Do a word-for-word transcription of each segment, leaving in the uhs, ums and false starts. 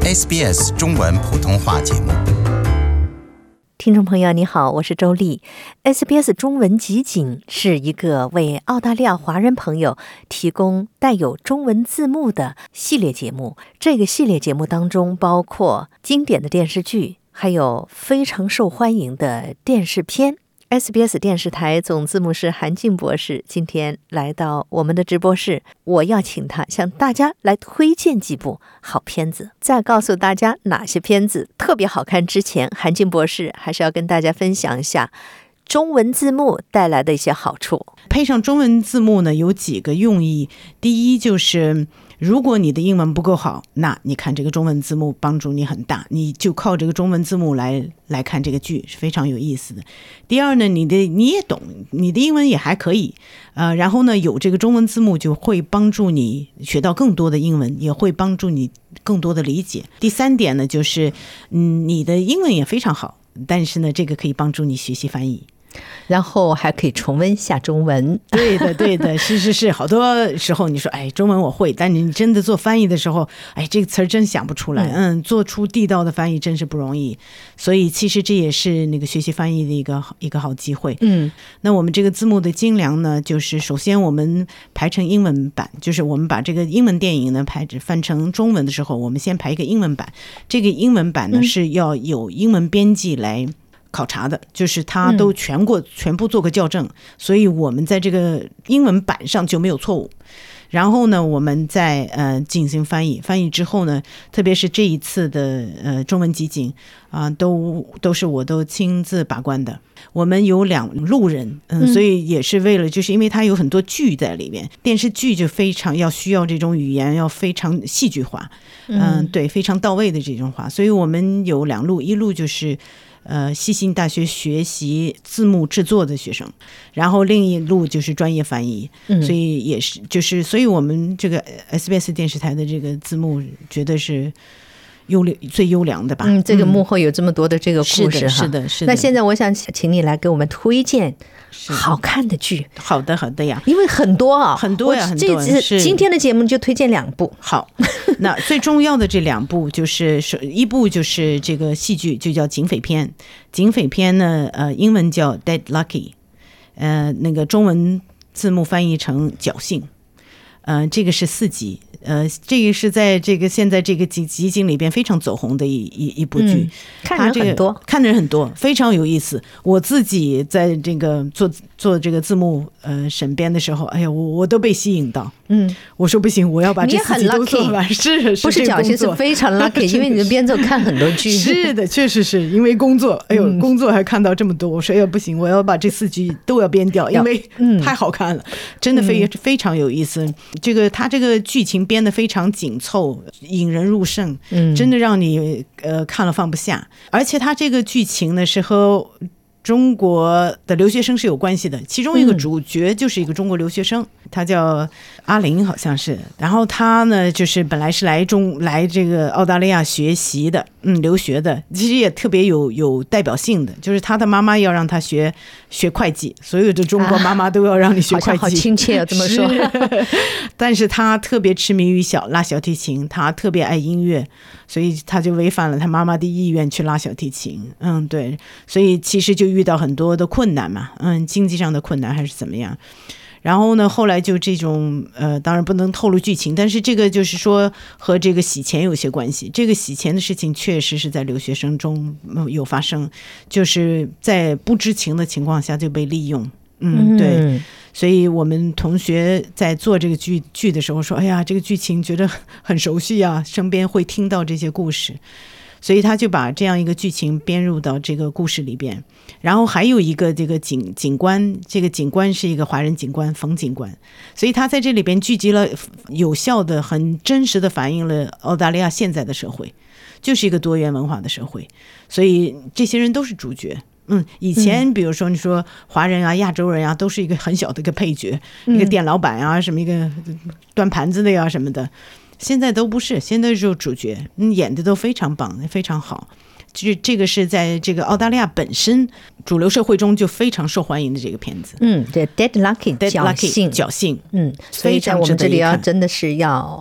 S B S 中文普通话节目。 听众朋友你好，我是周丽。 S B S 中文集锦是一个为澳大利亚华人朋友提供带有中文字幕的系列节目。这个系列节目当中包括经典的电视剧，还有非常受欢迎的电视片。S B S 电视台总字幕师韩静博士今天来到我们的直播室，我要请他向大家来推荐几部好片子，再告诉大家哪些片子特别好看之前，韩静博士还是要跟大家分享一下中文字幕带来的一些好处。 配上中文字幕呢，有几个用意。第一就是如果你的英文不够好，那你看这个中文字幕帮助你很大，你就靠这个中文字幕来来看这个剧是非常有意思的。第二呢，你的你也懂，你的英文也还可以，呃，然后呢有这个中文字幕就会帮助你学到更多的英文，也会帮助你更多的理解。第三点呢，就是嗯，你的英文也非常好，但是呢这个可以帮助你学习翻译。 然后还可以重温下中文。 对的对的，是是是，好多时候你说哎中文我会，但你真的做翻译的时候，哎这个词儿真想不出来，嗯，做出地道的翻译真是不容易。所以其实这也是那个学习翻译的一个一个好机会。嗯，那我们这个字幕的精良呢，就是首先我们排成英文版，就是我们把这个英文电影呢排翻成中文的时候，我们先排一个英文版。这个英文版呢是要有英文编辑来考察的，就是他都全过、嗯、全部做个校正，所以我们在这个英文版上就没有错误。然后呢我们再呃进行翻译，翻译之后呢，特别是这一次的呃中文集锦啊、呃，都都是我都亲自把关的。我们有两路人，嗯、呃，所以也是为了，就是因为它有很多剧在里面，电视剧就非常要需要这种语言要非常戏剧化，嗯、呃，对，非常到位的这种话，所以我们有两路，一路就是呃，西信大学学习字幕制作的学生，然后另一路就是专业翻译，嗯、所以也是就是所以我们这个 S B S 电视台的这个字幕绝对是优最优良的吧。 嗯，这个幕后有这么多的这个故事、嗯、 是的是的。 那现在我想请你来给我们推荐好看的剧。 好的好的呀， 因为很多啊， 很多呀，很多。 这次今天的节目就推荐两部。 好，那最重要的这两部就是一部就是这个戏剧，就叫警匪片。警匪片呢，呃，英文叫 Dead Lucky， 呃，那个中文字幕翻译成侥幸。呃，这个是四集。呃，这个是在这个现在这个集集锦里边非常走红的一一一部剧、嗯， 看人很多， 看的人很多，非常有意思。我自己在这个做做这个字幕呃审编的时候，哎呀，我我都被吸引到。嗯，我说不行，我要把这四集都做完。是是， 不是侥幸，是非常 lucky， 因为你的编奏看很多剧。 是的，确实是因为工作，哎呦，嗯、工作还看到这么多，我说哎呀不行，我要把这四集都要编掉，因为太好看了，真的非、嗯、非常有意思。这个他这个剧情编得非常紧凑，引人入胜，真的让你呃看了放不下。而且他这个剧情呢是和中国的留学生是有关系的，其中一个主角就是一个中国留学生，他叫阿林好像是，然后他呢就是本来是来中来这个澳大利亚学习的，嗯，留学的，其实也特别有有代表性的，就是他的妈妈要让他学学会计，所有的中国妈妈都要让你学会计，啊、 好亲切啊，这么说。 但是他特别痴迷于小拉小提琴，他特别爱音乐，所以他就违反了他妈妈的意愿去拉小提琴。嗯，对，所以其实就遇到很多的困难嘛，嗯，经济上的困难还是怎么样。然后呢，后来就这种呃，当然不能透露剧情，但是这个就是说和这个洗钱有些关系。这个洗钱的事情确实是在留学生中有发生，就是在不知情的情况下就被利用。嗯，对，所以我们同学在做这个剧剧的时候说，哎呀，这个剧情觉得很熟悉啊，身边会听到这些故事。所以他就把这样一个剧情编入到这个故事里边。然后还有一个这个警警官，这个警官是一个华人警官，冯警官，所以他在这里边聚集了有效的很真实的反映了澳大利亚现在的社会，就是一个多元文化的社会，所以这些人都是主角。嗯，以前比如说你说华人啊、亚洲人啊，都是一个很小的一个配角，一个店老板啊，什么一个端盘子的呀什么的，现在都不是，现在就是主角，演的都非常棒，非常好。就是这个是在这个澳大利亚本身主流社会中就非常受欢迎的这个片子。 嗯，对 ，Dead Lucky， 侥幸， 侥幸， 嗯，所以在我们这里要真的是要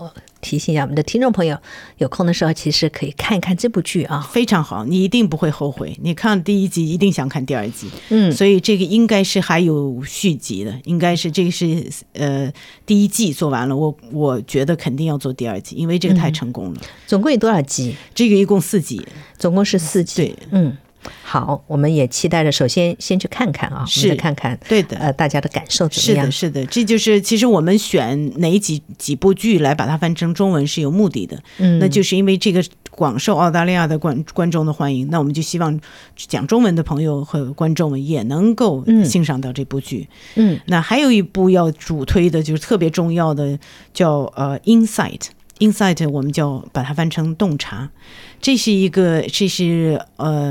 提醒一下我们的听众朋友，有空的时候其实可以看一看这部剧啊， 非常好，你一定不会后悔。你看第一集一定想看第二集， 嗯， 所以这个应该是还有续集的，应该是这个是呃第一季做完了，我我觉得肯定要做第二季，因为这个太成功了。 嗯、总共有多少集？ 这个一共四集， 总共是四集。 对， 嗯。好，我们也期待着，首先先去看看啊， 是我们再看看， 对的， 呃，大家的感受怎么样？ 是的，是的，这就是其实我们选哪几几部剧来把它翻成中文是有目的的，嗯，那就是因为这个广受澳大利亚的观观众的欢迎，那我们就希望讲中文的朋友和观众们也能够欣赏到这部剧，嗯，那还有一部要主推的，就是特别重要的，叫呃 Insight。Insight 我们叫把它翻成洞察，这是一个这是呃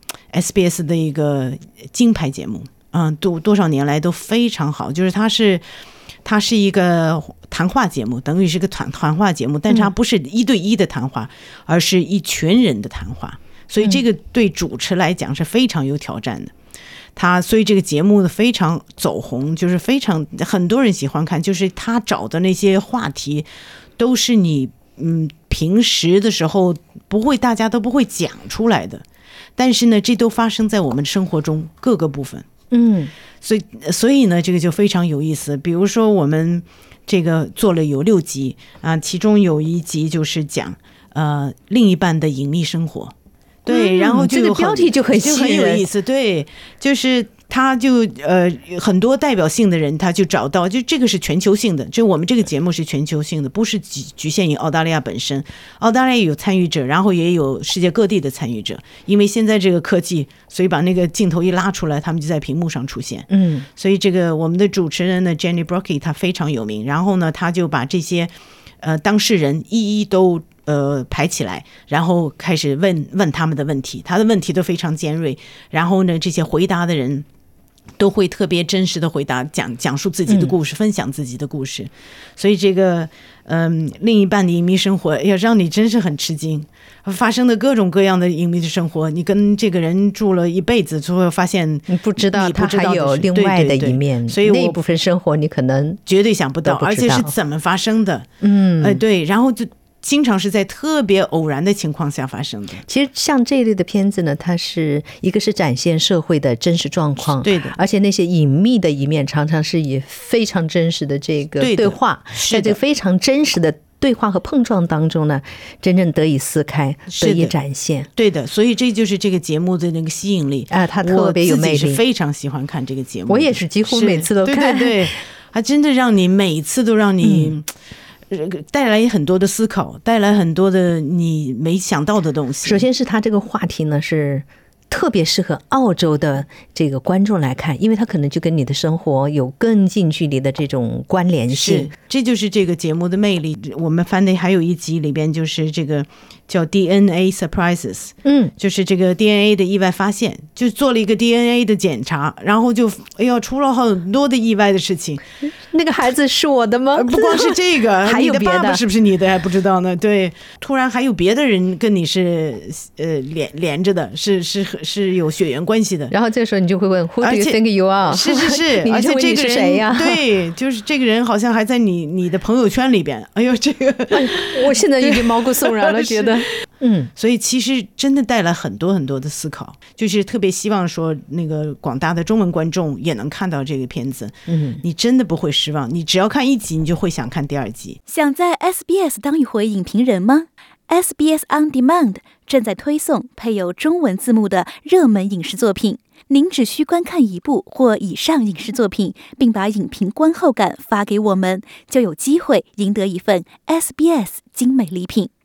S B S 的一个金牌节目，嗯、呃，多多少年来都非常好，就是它是它是一个谈话节目，等于是个谈谈话节目，但它不是一对一的谈话，而是一群人的谈话，所以这个对主持来讲是非常有挑战的。他所以这个节目呢非常走红，就是非常很多人喜欢看，就是他找的那些话题都是你嗯平时的时候不会大家都不会讲出来的，但是呢这都发生在我们生活中各个部分，嗯，所以所以呢这个就非常有意思。比如说我们这个做了有六集啊，其中有一集就是讲呃另一半的隐秘生活。对，然后就有、 嗯、这个标题就很就很有意思，对，就是他就呃很多代表性的人，他就找到，就这个是全球性的，就我们这个节目是全球性的，不是局限于澳大利亚本身，澳大利亚有参与者，然后也有世界各地的参与者，因为现在这个科技，所以把那个镜头一拉出来，他们就在屏幕上出现，嗯，所以这个我们的主持人呢 Jenny Brockie 他非常有名，然后呢他就把这些呃当事人一一都呃，排起来，然后开始问问他们的问题，他的问题都非常尖锐，然后呢，这些回答的人都会特别真实的回答，讲讲述自己的故事，分享自己的故事，所以这个嗯、呃，另一半的隐秘生活要让你真是很吃惊，发生的各种各样的隐秘的生活，你跟这个人住了一辈子，最后发现你不知道他还有另外的一面，对对对，所以那一部分生活你可能绝对想不到，而且是怎么发生的，嗯，哎、呃，对，然后就。经常是在特别偶然的情况下发生的。 其实像这一类的片子呢，它是一个是展现社会的真实状况， 对的， 而且那些隐秘的一面常常是以非常真实的这个对话，在这个非常真实的对话和碰撞当中呢，真正得以撕开，得以展现。 对的，所以这就是这个节目的那个吸引力啊，它特别有魅力。 我自己是非常喜欢看这个节目， 我也是几乎每次都看， 对对对，它真的让你每次都让你。嗯，带来很多的思考，带来很多的你没想到的东西。 首先是他这个话题呢是特别适合澳洲的这个观众来看，因为他可能就跟你的生活有更近距离的这种关联性， 这就是这个节目的魅力。我们翻的还有一集里边就是这个叫 D N A surprises， 嗯，就是这个 D N A 的意外发现，就做了一个 D N A 的检查，然后就哎呀出了很多的意外的事情。 那个孩子是我的吗？ 不光是这个， 还有别的， 你的爸爸是不是你的还不知道呢？对，突然还有别的人跟你是呃连连着的，是是是有血缘关系的。 然后这时候你就会问 Who do you think you are？ 是是是， 而且这个人谁呀？ 对，就是这个人好像还在你你的朋友圈里边。哎呦，这个我现在已经毛骨悚然了，觉得。 嗯，所以其实真的带来很多很多的思考，就是特别希望说那个广大的中文观众也能看到这个片子，嗯，你真的不会失望，你只要看一集，你就会想看第二集。 想在 S B S 当一回影评人吗？ S B S On Demand 正在推送配有中文字幕的热门影视作品，您只需观看一部或以上影视作品，并把影评观后感发给我们，就有机会赢得一份 S B S 精美礼品。